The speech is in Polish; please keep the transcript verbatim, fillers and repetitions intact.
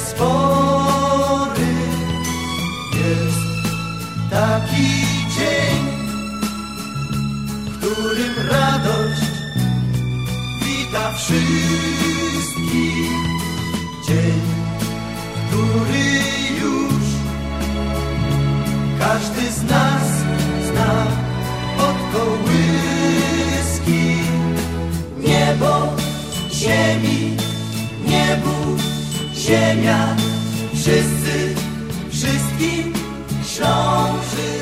spory. Jest taki dzień, w którym radość wita wszystkich. Dzień, który już każdy z nas zna od kołyski. Niebo, ziemi, niebu, ziemia, wszyscy, wszystkim ślą żyć.